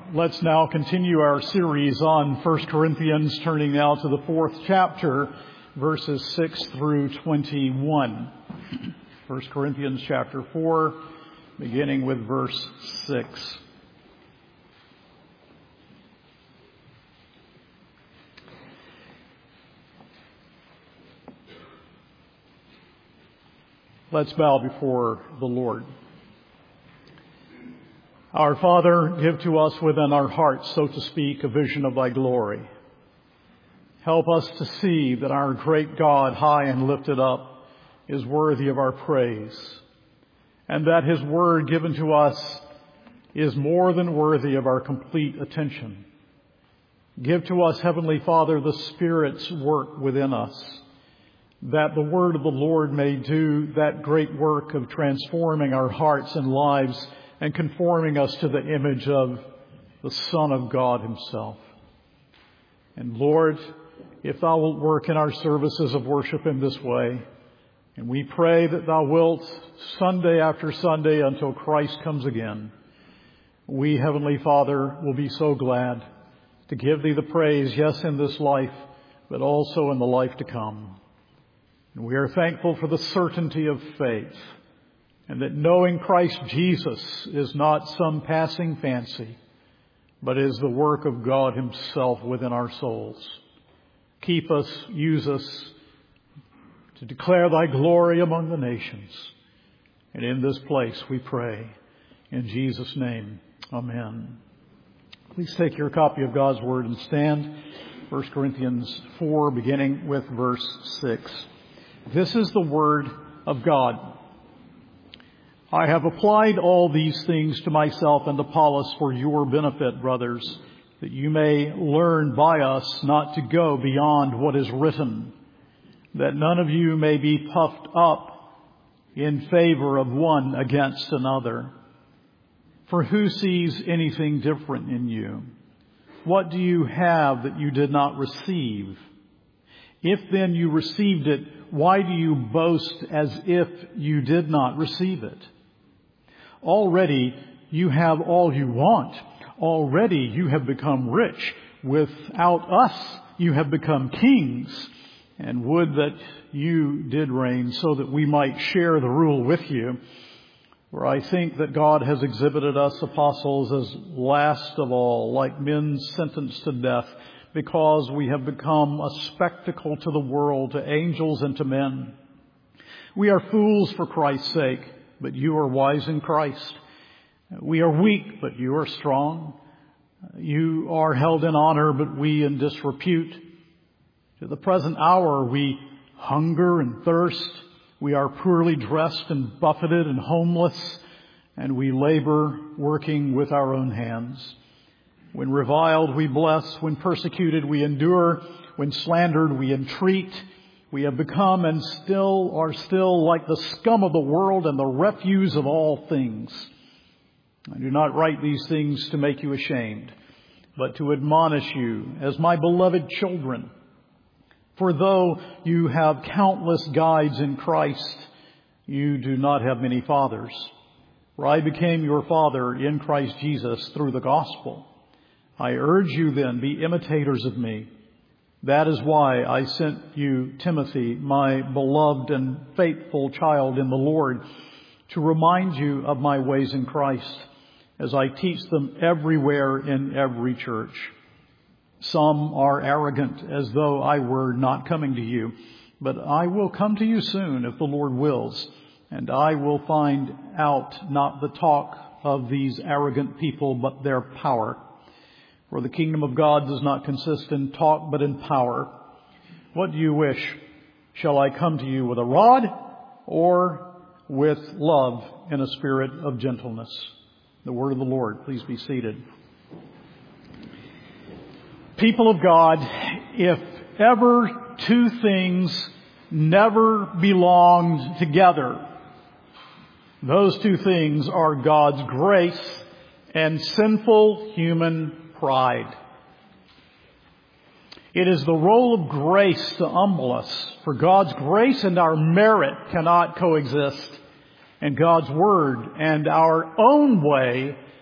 Let's now continue our series on 1 Corinthians, turning now to the 4th chapter, verses 6 through 21. 1 Corinthians chapter 4, beginning with verse 6. Let's bow before the Lord. Our Father, give to us within our hearts, so to speak, a vision of thy glory. Help us to see that our great God, high and lifted up, is worthy of our praise, and that his word given to us is more than worthy of our complete attention. Give to us, Heavenly Father, the Spirit's work within us, that the word of the Lord may do that great work of transforming our hearts and lives and conforming us to the image of the Son of God himself. And Lord, if thou wilt work in our services of worship in this way, and we pray that thou wilt Sunday after Sunday until Christ comes again, we, Heavenly Father, will be so glad to give thee the praise, yes, in this life, but also in the life to come. And we are thankful for the certainty of faith, and that knowing Christ Jesus is not some passing fancy, but is the work of God himself within our souls. Keep us, use us to declare thy glory among the nations. And in this place we pray. In Jesus' name, amen. Please take your copy of God's Word and stand. 1 Corinthians 4, beginning with verse 6. This is the Word of God. I have applied all these things to myself and Apollos for your benefit, brothers, that you may learn by us not to go beyond what is written, that none of you may be puffed up in favor of one against another. For who sees anything different in you? What do you have that you did not receive? If then you received it, why do you boast as if you did not receive it? Already you have all you want. Already you have become rich. Without us you have become kings. And would that you did reign so that we might share the rule with you. For I think that God has exhibited us apostles as last of all, like men sentenced to death, because we have become a spectacle to the world, to angels and to men. We are fools for Christ's sake, but you are wise in Christ. We are weak, but you are strong. You are held in honor, but we in disrepute. To the present hour we hunger and thirst. We are poorly dressed and buffeted and homeless, and we labor working with our own hands. When reviled, we bless. When persecuted, we endure. When slandered, we entreat. We have become and still are like the scum of the world and the refuse of all things. I do not write these things to make you ashamed, but to admonish you as my beloved children. For though you have countless guides in Christ, you do not have many fathers. For I became your father in Christ Jesus through the gospel. I urge you then, be imitators of me. That is why I sent you Timothy, my beloved and faithful child in the Lord, to remind you of my ways in Christ, as I teach them everywhere in every church. Some are arrogant, as though I were not coming to you, but I will come to you soon if the Lord wills, and I will find out not the talk of these arrogant people, but their power. For the kingdom of God does not consist in talk, but in power. What do you wish? Shall I come to you with a rod, or with love in a spirit of gentleness? The word of the Lord. Please be seated. People of God, if ever two things never belonged together, those two things are God's grace and sinful human pride. It is the role of grace to humble us, for God's grace and our merit cannot coexist, and God's word and our own way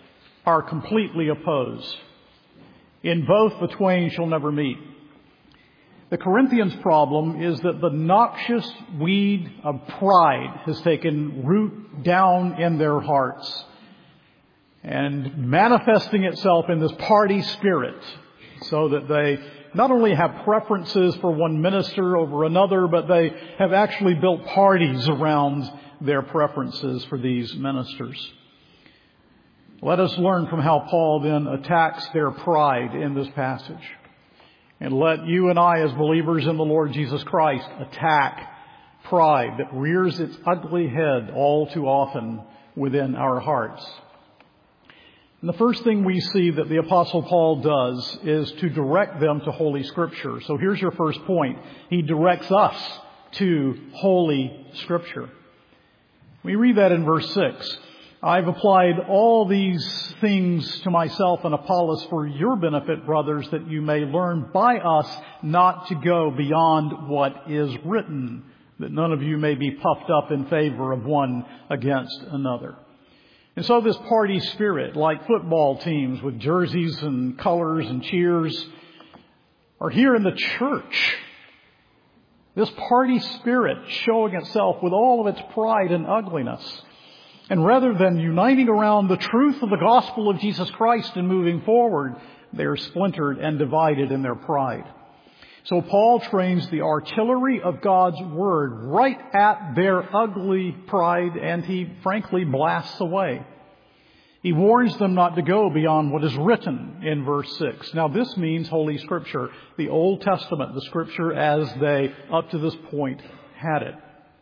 are completely opposed. In both the twain shall never meet. The Corinthians' problem is that the noxious weed of pride has taken root down in their hearts and manifesting itself in this party spirit, so that they not only have preferences for one minister over another, but they have actually built parties around their preferences for these ministers. Let us learn from how Paul then attacks their pride in this passage. And let you and I, as believers in the Lord Jesus Christ, attack pride that rears its ugly head all too often within our hearts. And the first thing we see that the Apostle Paul does is to direct them to Holy Scripture. So here's your first point. He directs us to Holy Scripture. We read that in verse 6. I've applied all these things to myself and Apollos for your benefit, brothers, that you may learn by us not to go beyond what is written, that none of you may be puffed up in favor of one against another. And so this party spirit, like football teams with jerseys and colors and cheers, are here in the church. This party spirit showing itself with all of its pride and ugliness. And rather than uniting around the truth of the gospel of Jesus Christ and moving forward, they are splintered and divided in their pride. So Paul trains the artillery of God's word right at their ugly pride, and he frankly blasts away. He warns them not to go beyond what is written in verse 6. Now this means Holy Scripture, the Old Testament, the Scripture as they up to this point had it.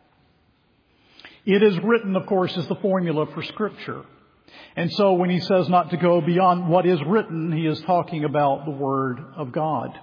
It is written, of course, is the formula for Scripture. And so when he says not to go beyond what is written, he is talking about the Word of God.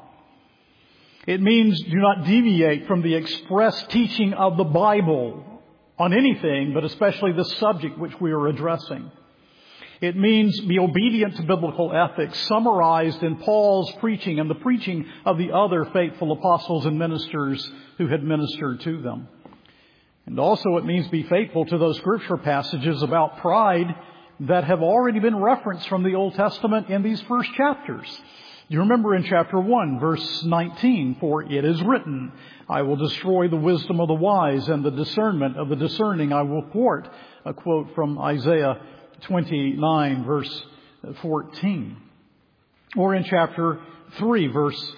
It means do not deviate from the express teaching of the Bible on anything, but especially the subject which we are addressing. It means be obedient to biblical ethics summarized in Paul's preaching and the preaching of the other faithful apostles and ministers who had ministered to them. And also it means be faithful to those scripture passages about pride that have already been referenced from the Old Testament in these first chapters. You remember in chapter 1, verse 19, for it is written, I will destroy the wisdom of the wise, and the discernment of the discerning I will thwart. A quote from Isaiah 29, verse 14. Or in chapter 3, verse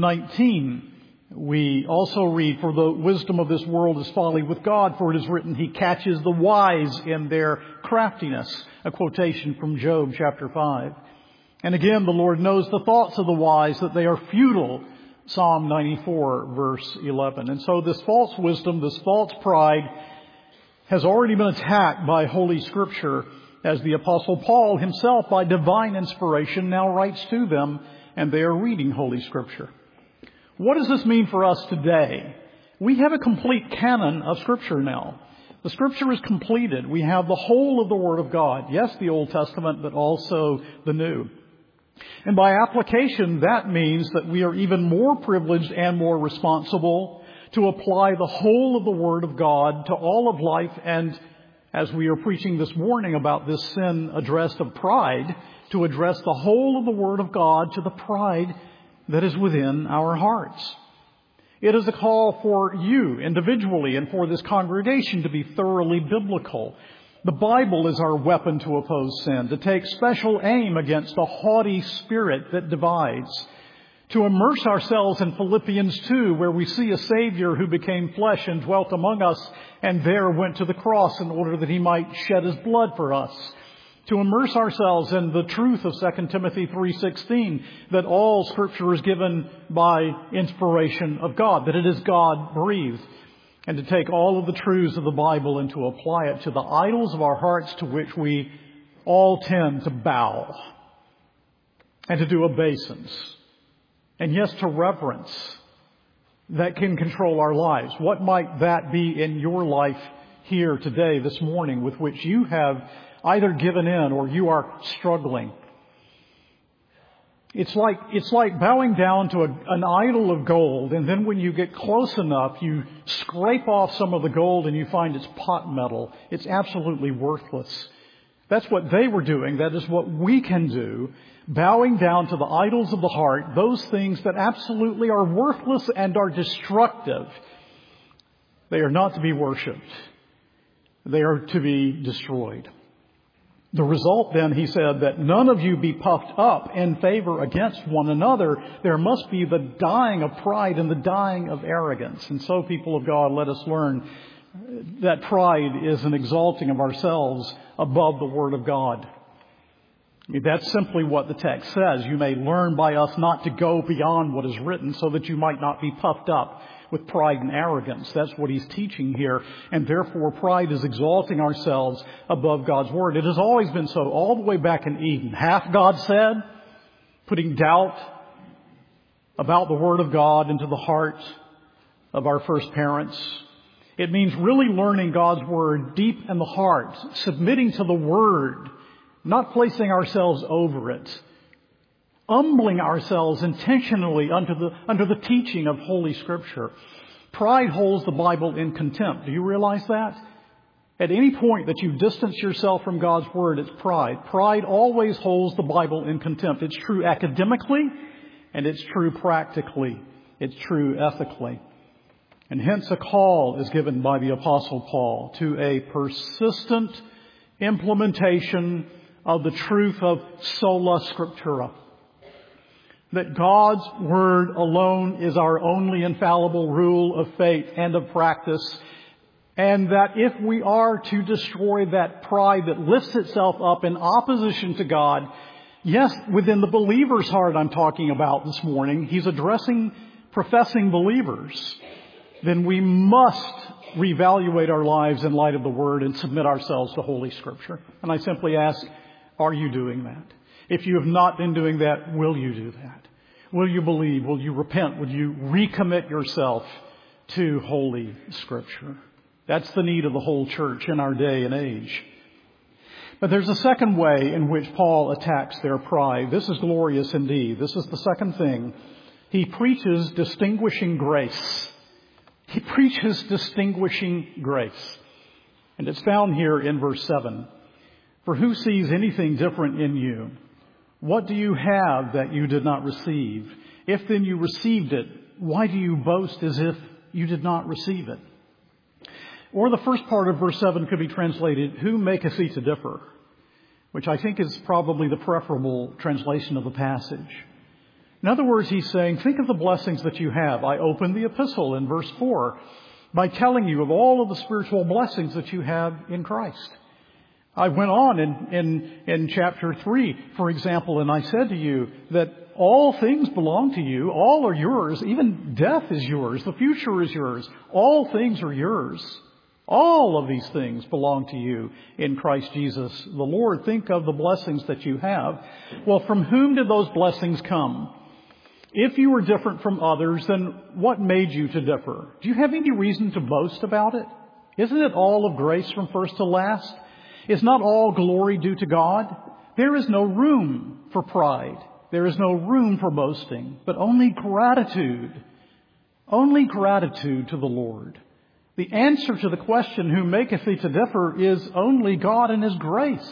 19, we also read, for the wisdom of this world is folly with God, for it is written, he catches the wise in their craftiness. A quotation from Job chapter 5. And again, the Lord knows the thoughts of the wise, that they are futile. Psalm 94, verse 11. And so this false wisdom, this false pride has already been attacked by Holy Scripture, as the Apostle Paul himself, by divine inspiration, now writes to them, and they are reading Holy Scripture. What does this mean for us today? We have a complete canon of Scripture now. The Scripture is completed. We have the whole of the Word of God. Yes, the Old Testament, but also the New. And by application, that means that we are even more privileged and more responsible to apply the whole of the Word of God to all of life. And as we are preaching this morning about this sin addressed of pride, to address the whole of the Word of God to the pride that is within our hearts. It is a call for you individually and for this congregation to be thoroughly biblical. The Bible is our weapon to oppose sin, to take special aim against a haughty spirit that divides, to immerse ourselves in Philippians 2, where we see a Savior who became flesh and dwelt among us, and there went to the cross in order that he might shed his blood for us. To immerse ourselves in the truth of 2 Timothy 3:16, that all Scripture is given by inspiration of God, that it is God-breathed. And to take all of the truths of the Bible and to apply it to the idols of our hearts, to which we all tend to bow, and to do obeisance, and yes, to reverence that can control our lives. What might that be in your life here today, this morning, with which you have either given in or you are struggling? It's like bowing down to an idol of gold, and then when you get close enough, you scrape off some of the gold and you find it's pot metal. It's absolutely worthless. That's what they were doing. That is what we can do. Bowing down to the idols of the heart, those things that absolutely are worthless and are destructive. They are not to be worshipped. They are to be destroyed. The result then, he said, that none of you be puffed up in favor against one another. There must be the dying of pride and the dying of arrogance. And so, people of God, let us learn that pride is an exalting of ourselves above the Word of God. I mean, that's simply what the text says. You may learn by us not to go beyond what is written so that you might not be puffed up with pride and arrogance. That's what he's teaching here. And therefore, pride is exalting ourselves above God's Word. It has always been so, all the way back in Eden. Hath God said, putting doubt about the Word of God into the heart of our first parents. It means really learning God's Word deep in the heart, submitting to the Word, not placing ourselves over it, humbling ourselves intentionally under the teaching of Holy Scripture. Pride holds the Bible in contempt. Do you realize that? At any point that you distance yourself from God's Word, it's pride. Pride always holds the Bible in contempt. It's true academically, and it's true practically. It's true ethically. And hence a call is given by the Apostle Paul to a persistent implementation of the truth of sola scriptura. That God's Word alone is our only infallible rule of faith and of practice. And that if we are to destroy that pride that lifts itself up in opposition to God, yes, within the believer's heart I'm talking about this morning, he's addressing professing believers, then we must reevaluate our lives in light of the Word and submit ourselves to Holy Scripture. And I simply ask, are you doing that? If you have not been doing that, will you do that? Will you believe? Will you repent? Will you recommit yourself to Holy Scripture? That's the need of the whole church in our day and age. But there's a second way in which Paul attacks their pride. This is glorious indeed. This is the second thing. He preaches distinguishing grace. He preaches distinguishing grace. And it's found here in verse 7. For who sees anything different in you? What do you have that you did not receive? If then you received it, why do you boast as if you did not receive it? Or the first part of verse 7 could be translated, who maketh thee to differ? Which I think is probably the preferable translation of the passage. In other words, he's saying, think of the blessings that you have. I opened the epistle in verse 4 by telling you of all of the spiritual blessings that you have in Christ. I went on in chapter 3, for example, and I said to you that all things belong to you. All are yours. Even death is yours. The future is yours. All things are yours. All of these things belong to you in Christ Jesus the Lord. Think of the blessings that you have. Well, from whom did those blessings come? If you were different from others, then what made you to differ? Do you have any reason to boast about it? Isn't it all of grace from first to last? Is not all glory due to God? There is no room for pride. There is no room for boasting, but only gratitude. Only gratitude to the Lord. The answer to the question, who maketh thee to differ, is only God and His grace.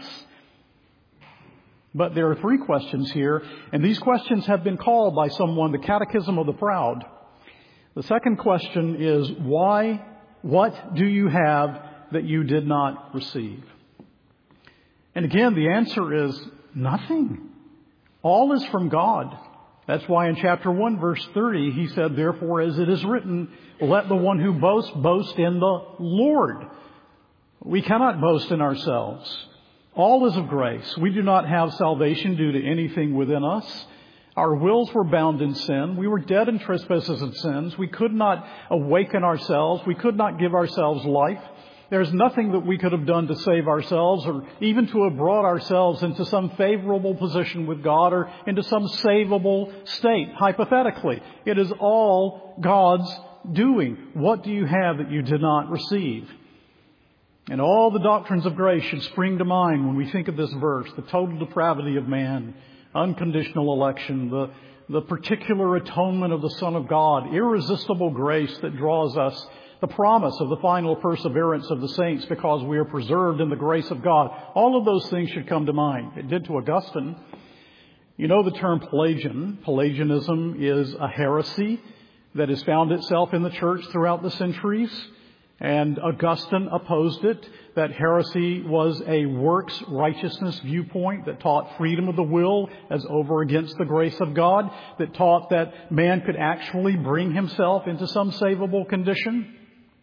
But there are three questions here, and these questions have been called by someone the Catechism of the Proud. The second question is, why? What do you have that you did not receive? And again, the answer is nothing. All is from God. That's why in chapter 1, verse 30, he said, therefore, as it is written, let the one who boasts, boast in the Lord. We cannot boast in ourselves. All is of grace. We do not have salvation due to anything within us. Our wills were bound in sin. We were dead in trespasses and sins. We could not awaken ourselves. We could not give ourselves life. There's nothing that we could have done to save ourselves or even to have brought ourselves into some favorable position with God or into some savable state, hypothetically. It is all God's doing. What do you have that you did not receive? And all the doctrines of grace should spring to mind when we think of this verse. The total depravity of man, unconditional election, the particular atonement of the Son of God, irresistible grace that draws us, the promise of the final perseverance of the saints because we are preserved in the grace of God. All of those things should come to mind. It did to Augustine. You know the term Pelagian. Pelagianism is a heresy that has found itself in the church throughout the centuries. And Augustine opposed it. That heresy was a works righteousness viewpoint that taught freedom of the will as over against the grace of God, that taught that man could actually bring himself into some savable condition.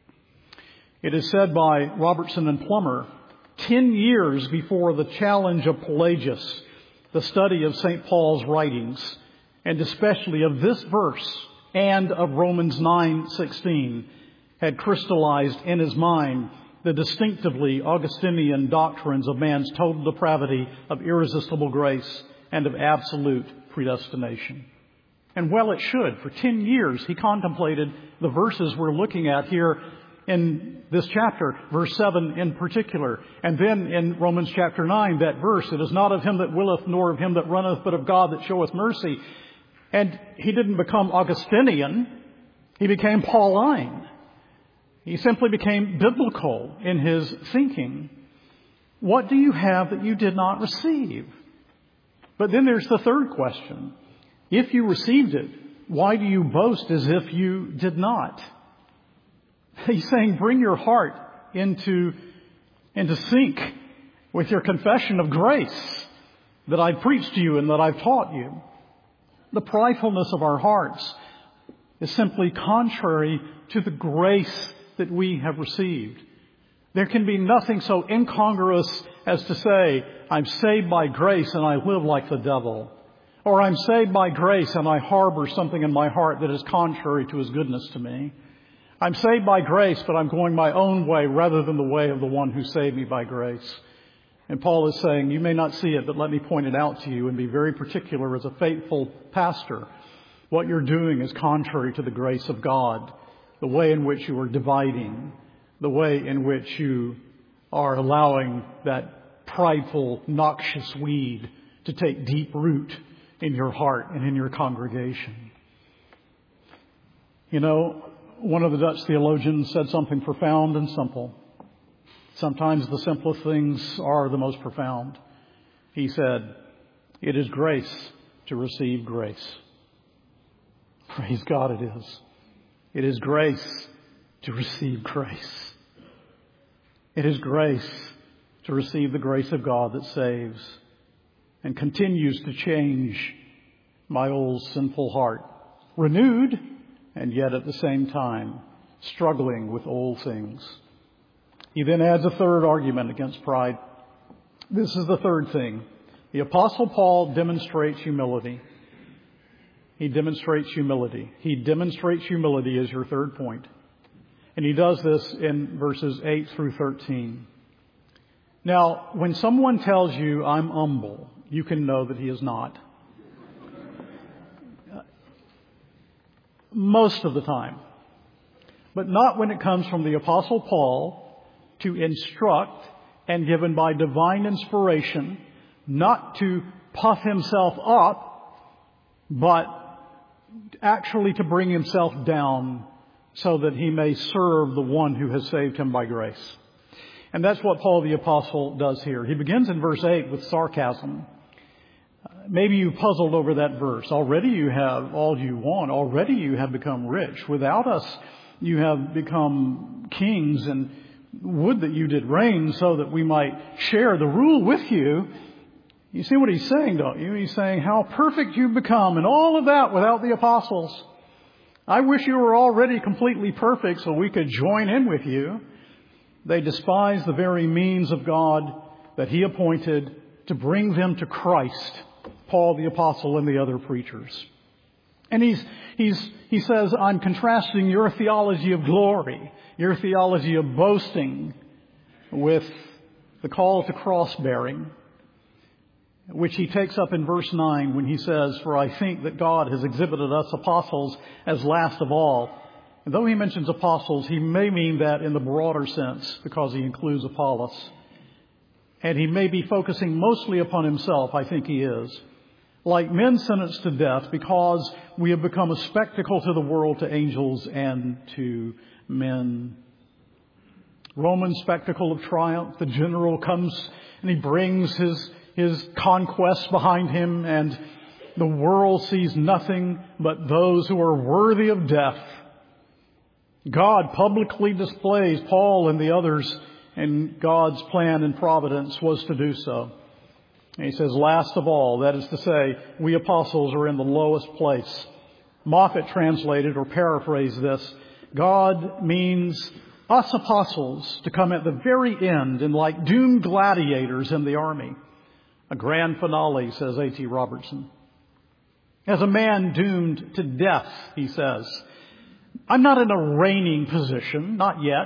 It is said by Robertson and Plummer, 10 years before the challenge of Pelagius, the study of St. Paul's writings, and especially of this verse and of Romans 9:16, had crystallized in his mind the distinctively Augustinian doctrines of man's total depravity, of irresistible grace, and of absolute predestination. And well it should. For 10 years he contemplated the verses we're looking at here in this chapter, verse 7 in particular. And then in Romans chapter 9, that verse, it is not of him that willeth nor of him that runneth, but of God that showeth mercy. And he didn't become Augustinian. He became Pauline. He simply became biblical in his thinking. What do you have that you did not receive? But then there's the third question. If you received it, why do you boast as if you did not? He's saying, bring your heart into sync with your confession of grace that I preached to you and that I've taught you. The pridefulness of our hearts is simply contrary to the grace that we have received. There can be nothing so incongruous as to say, I'm saved by grace and I live like the devil. Or I'm saved by grace and I harbor something in my heart that is contrary to His goodness to me. I'm saved by grace, but I'm going my own way rather than the way of the one who saved me by grace. And Paul is saying, you may not see it, but let me point it out to you and be very particular as a faithful pastor. What you're doing is contrary to the grace of God. The way in which you are dividing, the way in which you are allowing that prideful, noxious weed to take deep root in your heart and in your congregation. You know, one of the Dutch theologians said something profound and simple. Sometimes the simplest things are the most profound. He said, it is grace to receive grace. Praise God it is. It is grace to receive grace. It is grace to receive the grace of God that saves and continues to change my old sinful heart, renewed and yet at the same time struggling with old things. He then adds a third argument against pride. This is the third thing. The Apostle Paul demonstrates humility. He demonstrates humility. He demonstrates humility as your third point. And he does this in verses 8 through 13. Now, when someone tells you, I'm humble, you can know that he is not. Most of the time. But not when it comes from the Apostle Paul to instruct and given by divine inspiration, not to puff himself up, but actually to bring himself down so that he may serve the one who has saved him by grace. And that's what Paul the Apostle does here. He begins in verse 8 with sarcasm. Maybe you puzzled over that verse. Already you have all you want. Already you have become rich. Without us, you have become kings, and would that you did reign so that we might share the rule with you. You see what he's saying, don't you? He's saying how perfect you've become, and all of that without the apostles. I wish you were already completely perfect so we could join in with you. They despise the very means of God that He appointed to bring them to Christ, Paul the Apostle and the other preachers. And he says, I'm contrasting your theology of glory, your theology of boasting, with the call to cross-bearing, which he takes up in verse 9 when he says, for I think that God has exhibited us apostles as last of all. And though he mentions apostles, he may mean that in the broader sense because he includes Apollos. And he may be focusing mostly upon himself, I think he is. like men sentenced to death, because we have become a spectacle to the world, to angels, and to men. Roman spectacle of triumph. The general comes and he brings his conquests behind him, and the world sees nothing but those who are worthy of death. God publicly displays Paul and the others, and God's plan and providence was to do so. And he says, last of all, that is to say, we apostles are in the lowest place. Moffat translated or paraphrased this: God means us apostles to come at the very end and like doomed gladiators in the army. A grand finale, says A.T. Robertson. As a man doomed to death, he says, I'm not in a reigning position, not yet.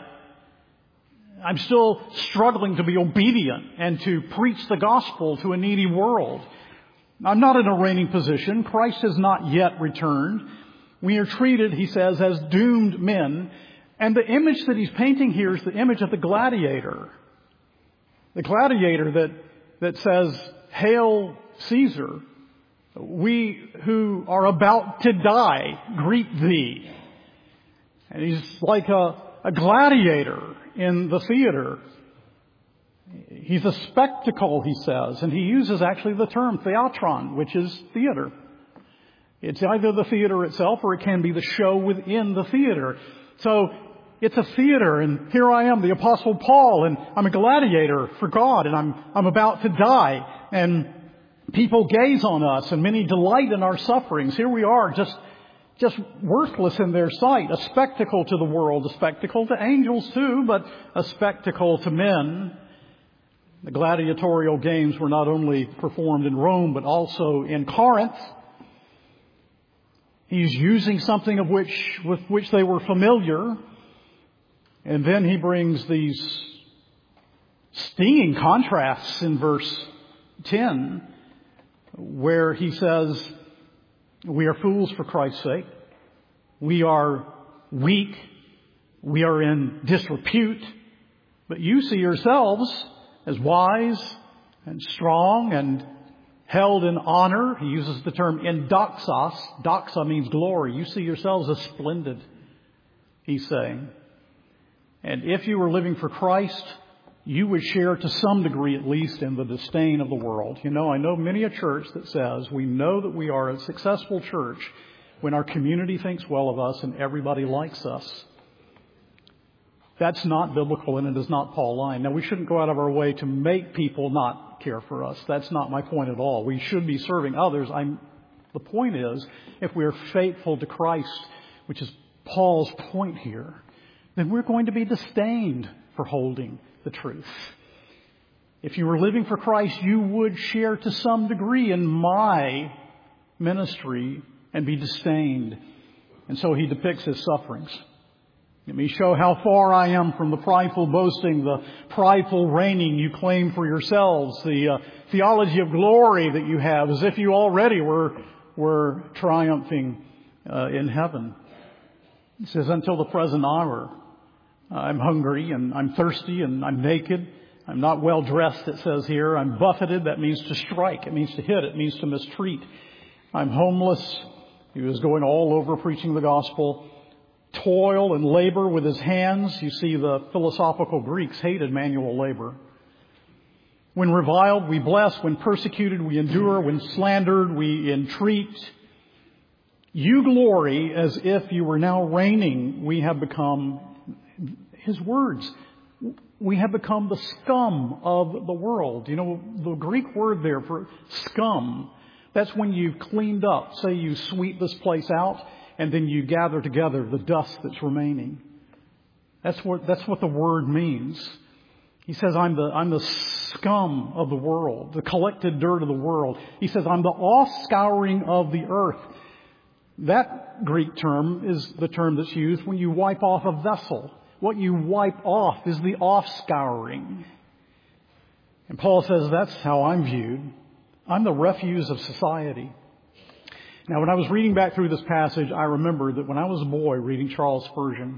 I'm still struggling to be obedient and to preach the gospel to a needy world. I'm not in a reigning position. Christ has not yet returned. We are treated, he says, as doomed men. And the image that he's painting here is the image of the gladiator. The gladiator that says, Hail Caesar, we who are about to die greet thee. And he's like a gladiator in the theater. He's a spectacle, he says, and he uses actually the term theatron, which is theater. It's either the theater itself or it can be the show within the theater. So it's a theater, and here I am, the Apostle Paul, and I'm a gladiator for God, and I'm about to die, and people gaze on us, and many delight in our sufferings. Here we are, just worthless in their sight, a spectacle to the world, a spectacle to angels too, but a spectacle to men. The gladiatorial games were not only performed in Rome, but also in Corinth. He's using something with which they were familiar. And then he brings these stinging contrasts in verse 10, where he says, we are fools for Christ's sake. We are weak. We are in disrepute. But you see yourselves as wise and strong and held in honor. He uses the term in doxos. Doxa means glory. You see yourselves as splendid, he's saying. And if you were living for Christ, you would share to some degree at least in the disdain of the world. You know, I know many a church that says we know that we are a successful church when our community thinks well of us and everybody likes us. That's not biblical, and it is not Pauline. Now, we shouldn't go out of our way to make people not care for us. That's not my point at all. We should be serving others. The point is, if we are faithful to Christ, which is Paul's point here, then we're going to be disdained for holding the truth. If you were living for Christ, you would share to some degree in my ministry and be disdained. And so he depicts his sufferings. Let me show how far I am from the prideful boasting, the prideful reigning you claim for yourselves, the theology of glory that you have, as if you already were triumphing in heaven. He says, until the present hour, I'm hungry and I'm thirsty and I'm naked. I'm not well dressed, it says here. I'm buffeted. That means to strike. It means to hit. It means to mistreat. I'm homeless. He was going all over preaching the gospel. Toil and labor with his hands. You see, the philosophical Greeks hated manual labor. When reviled, we bless. When persecuted, we endure. When slandered, we entreat. You glory as if you were now reigning. We have become, his words, we have become the scum of the world. You know, the Greek word there for scum, that's when you've cleaned up. Say you sweep this place out, and then you gather together the dust that's remaining. That's what the word means. He says, I'm the scum of the world, the collected dirt of the world. He says, I'm the off-scouring of the earth. That Greek term is the term that's used when you wipe off a vessel. What you wipe off is the off-scouring. And Paul says, that's how I'm viewed. I'm the refuse of society. Now, when I was reading back through this passage, I remember that when I was a boy reading Charles Spurgeon,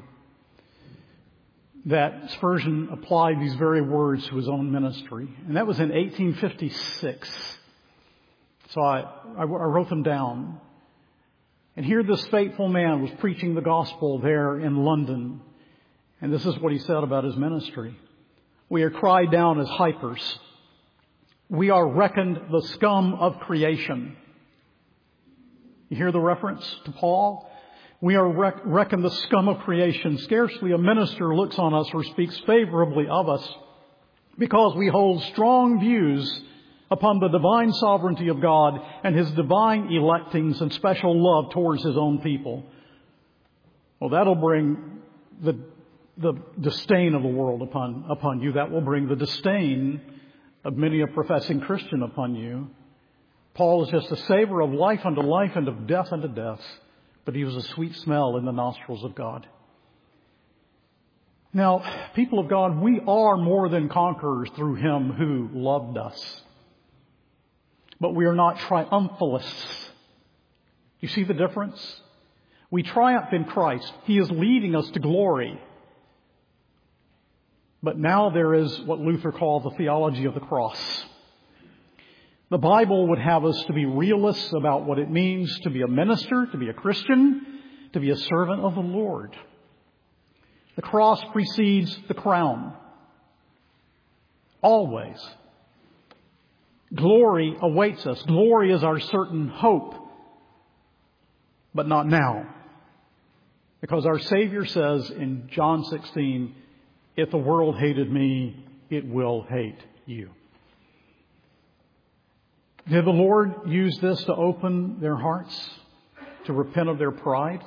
that Spurgeon applied these very words to his own ministry. And that was in 1856. So I wrote them down. And here this faithful man was preaching the gospel there in London. And this is what he said about his ministry. We are cried down as hypers. We are reckoned the scum of creation. You hear the reference to Paul? We are reckoned the scum of creation. Scarcely a minister looks on us or speaks favorably of us because we hold strong views upon the divine sovereignty of God and His divine electings and special love towards His own people. Well, that'll bring the disdain of the world upon you. That will bring the disdain of many a professing Christian upon you. Paul is just a savor of life unto life and of death unto death, but he was a sweet smell in the nostrils of God. Now, people of God, we are more than conquerors through Him who loved us. But we are not triumphalists. You see the difference? We triumph in Christ. He is leading us to glory. But now there is what Luther called the theology of the cross. The Bible would have us to be realists about what it means to be a minister, to be a Christian, to be a servant of the Lord. The cross precedes the crown. Always. Glory awaits us. Glory is our certain hope. But not now. Because our Savior says in John 16, if the world hated me, it will hate you. Did the Lord use this to open their hearts, to repent of their pride,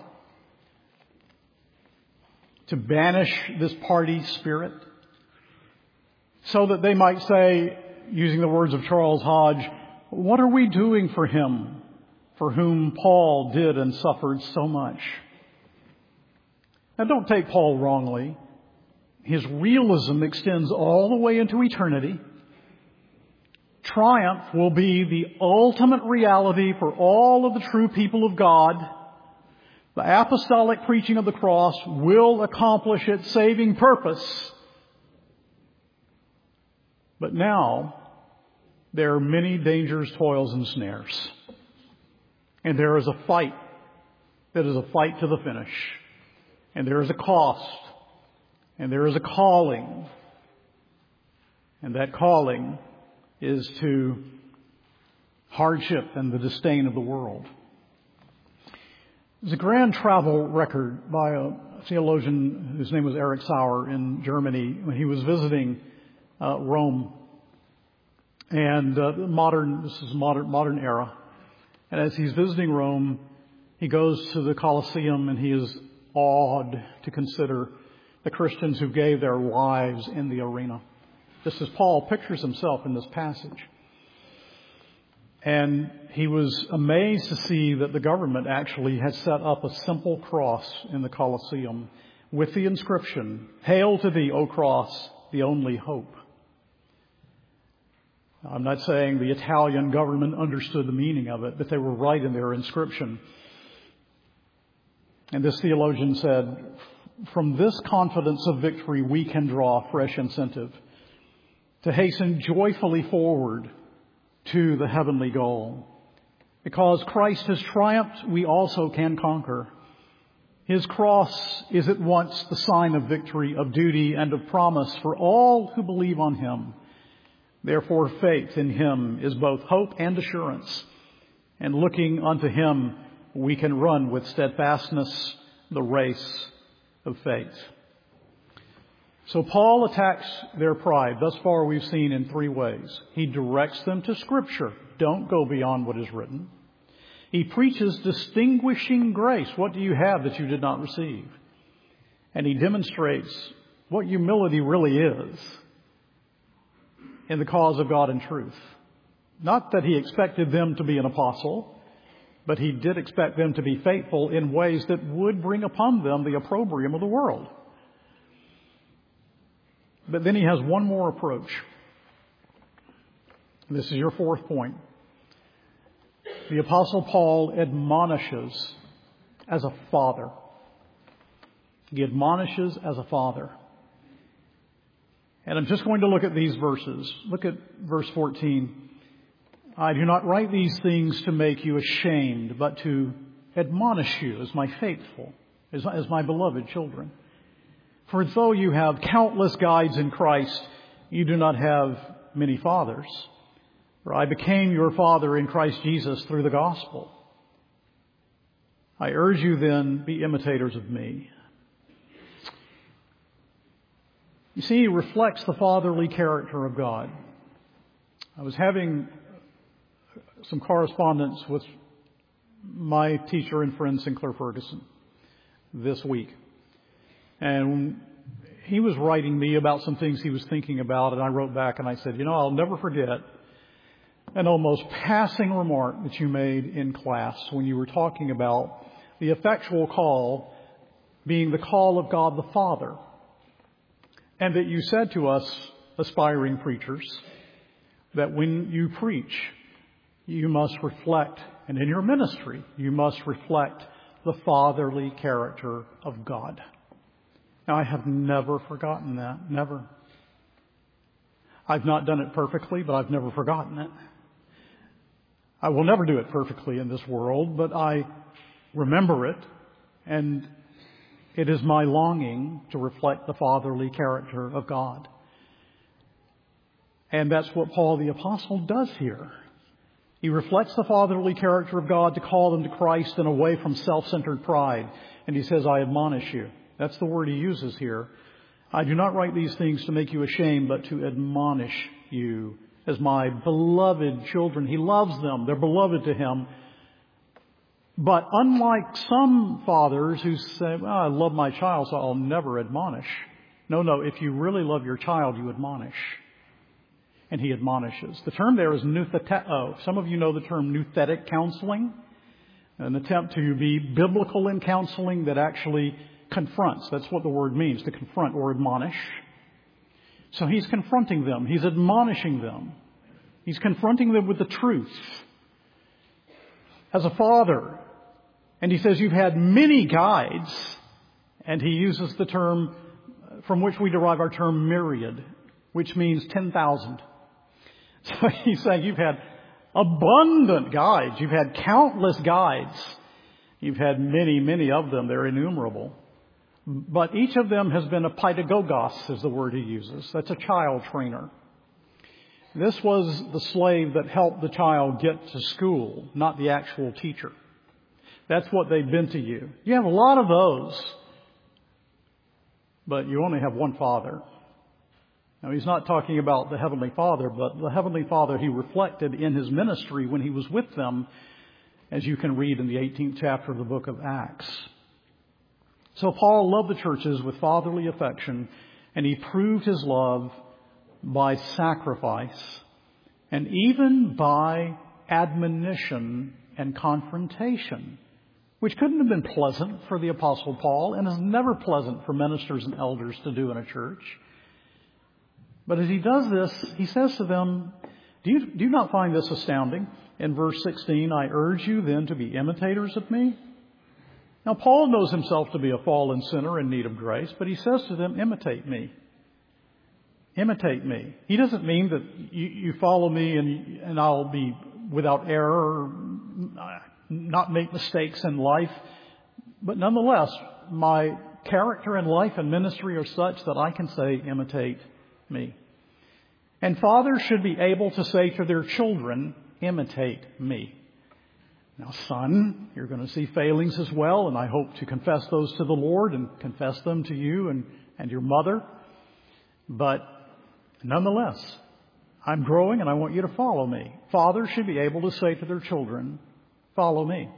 to banish this party spirit, so that they might say, using the words of Charles Hodge, what are we doing for Him, for whom Paul did and suffered so much? Now, don't take Paul wrongly. His realism extends all the way into eternity. Triumph will be the ultimate reality for all of the true people of God. The apostolic preaching of the cross will accomplish its saving purpose. But now, there are many dangers, toils, and snares. And there is a fight that is a fight to the finish. And there is a cost. And there is a calling. And that calling is to hardship and the disdain of the world. There's a grand travel record by a theologian whose name was Erich Sauer in Germany when he was visiting Rome. And this is modern era. And as he's visiting Rome, he goes to the Colosseum and he is awed to consider the Christians who gave their lives in the arena, just as Paul pictures himself in this passage. And he was amazed to see that the government actually had set up a simple cross in the Colosseum with the inscription, "Hail to thee, O cross, the only hope." Now, I'm not saying the Italian government understood the meaning of it, but they were right in their inscription. And this theologian said, from this confidence of victory, we can draw fresh incentive to hasten joyfully forward to the heavenly goal. Because Christ has triumphed, we also can conquer. His cross is at once the sign of victory, of duty, and of promise for all who believe on Him. Therefore, faith in Him is both hope and assurance. And looking unto Him, we can run with steadfastness the race of faith. So Paul attacks their pride. Thus far we've seen in three ways. He directs them to Scripture. Don't go beyond what is written. He preaches distinguishing grace. What do you have that you did not receive? And he demonstrates what humility really is in the cause of God and truth. Not that he expected them to be an apostle, but he did expect them to be faithful in ways that would bring upon them the opprobrium of the world. But then he has one more approach. This is your fourth point. The Apostle Paul admonishes as a father. He admonishes as a father. And I'm just going to look at these verses. Look at verse 14. I do not write these things to make you ashamed, but to admonish you as my faithful, as my beloved children. For though you have countless guides in Christ, you do not have many fathers. For I became your father in Christ Jesus through the gospel. I urge you then, be imitators of me. You see, he reflects the fatherly character of God. I was having some correspondence with my teacher and friend Sinclair Ferguson this week. And he was writing me about some things he was thinking about, and I wrote back and I said, I'll never forget an almost passing remark that you made in class when you were talking about the effectual call being the call of God the Father. And that you said to us, aspiring preachers, that when you preach, you must reflect, and in your ministry, you must reflect the fatherly character of God. Now, I have never forgotten that. Never. I've not done it perfectly, but I've never forgotten it. I will never do it perfectly in this world, but I remember it, and it is my longing to reflect the fatherly character of God. And that's what Paul the Apostle does here. He reflects the fatherly character of God to call them to Christ and away from self-centered pride. And he says, I admonish you. That's the word he uses here. I do not write these things to make you ashamed, but to admonish you as my beloved children. He loves them. They're beloved to him. But unlike some fathers who say, I love my child, so I'll never admonish. No, if you really love your child, you admonish. And he admonishes. The term there is noutheteo. Some of you know the term nouthetic counseling. An attempt to be biblical in counseling that actually confronts. That's what the word means, to confront or admonish. So he's confronting them. He's admonishing them. He's confronting them with the truth. As a father, and he says, you've had many guides, and he uses the term from which we derive our term myriad, which means 10,000. So he's saying you've had abundant guides. You've had countless guides. You've had many, many of them. They're innumerable. But each of them has been a pedagogos, is the word he uses. That's a child trainer. This was the slave that helped the child get to school, not the actual teacher. That's what they've been to you. You have a lot of those, but you only have one Father. Now, he's not talking about the Heavenly Father, but the Heavenly Father he reflected in his ministry when he was with them, as you can read in the 18th chapter of the book of Acts. So Paul loved the churches with fatherly affection, and he proved his love by sacrifice and even by admonition and confrontation, which couldn't have been pleasant for the Apostle Paul and is never pleasant for ministers and elders to do in a church. But as he does this, he says to them, do you not find this astounding? In verse 16, I urge you then to be imitators of me. Now, Paul knows himself to be a fallen sinner in need of grace, but he says to them, imitate me. Imitate me. He doesn't mean that you follow me and I'll be without error, not make mistakes in life. But nonetheless, my character and life and ministry are such that I can say, imitate me. And fathers should be able to say to their children, imitate me. Now, son, you're going to see failings as well, and I hope to confess those to the Lord and confess them to you and your mother. But nonetheless, I'm growing and I want you to follow me. Fathers should be able to say to their children, follow me.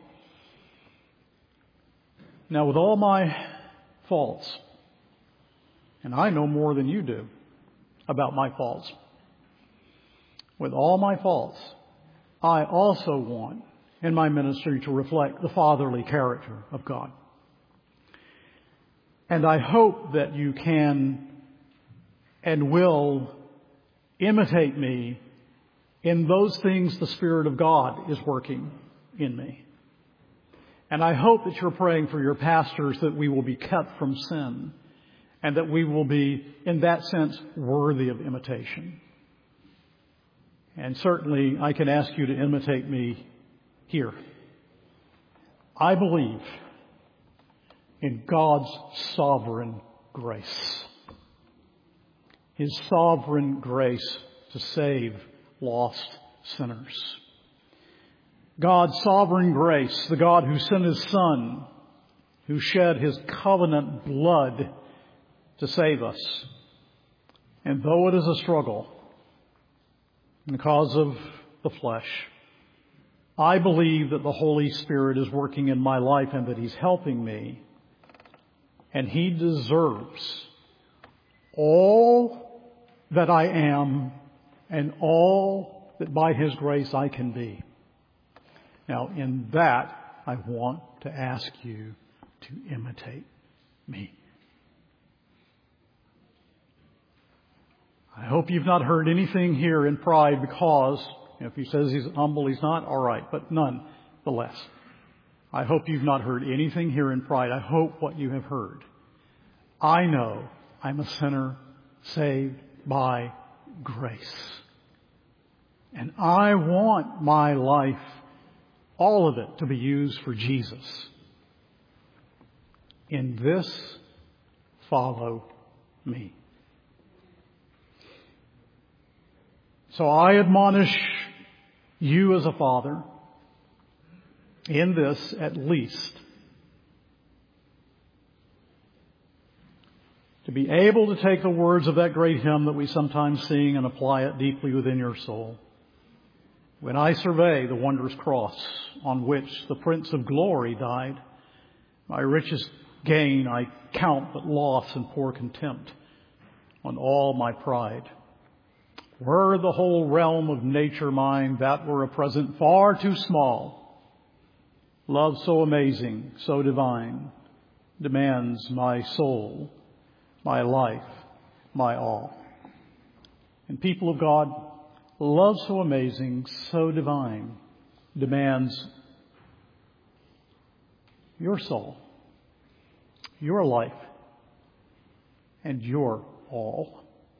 Now, with all my faults, and I know more than you do about my faults, with all my faults, I also want in my ministry to reflect the fatherly character of God. And I hope that you can and will imitate me in those things the Spirit of God is working in me. And I hope that you're praying for your pastors that we will be kept from sin and that we will be, in that sense, worthy of imitation. And certainly I can ask you to imitate me here. I believe in God's sovereign grace. His sovereign grace to save lost sinners. God's sovereign grace, the God who sent His Son, who shed His covenant blood to save us. And though it is a struggle because of the flesh, I believe that the Holy Spirit is working in my life and that He's helping me. And He deserves all that I am and all that by His grace I can be. Now, in that, I want to ask you to imitate me. I hope you've not heard anything here in pride because, if he says he's humble, he's not, all right, but nonetheless. I hope you've not heard anything here in pride. I hope what you have heard. I know I'm a sinner saved by grace. And I want my life, all of it, to be used for Jesus. In this, follow me. So I admonish you as a father, in this at least, to be able to take the words of that great hymn that we sometimes sing and apply it deeply within your soul. When I survey the wondrous cross on which the Prince of Glory died, my richest gain I count but loss and pour contempt on all my pride. Were the whole realm of nature mine, that were a present far too small. Love so amazing, so divine, demands my soul, my life, my all. And people of God, love so amazing, so divine, demands your soul, your life, and your all.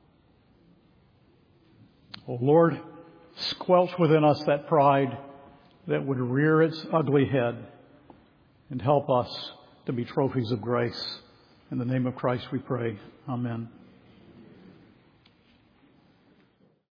Oh Lord, squelch within us that pride that would rear its ugly head and help us to be trophies of grace. In the name of Christ we pray. Amen.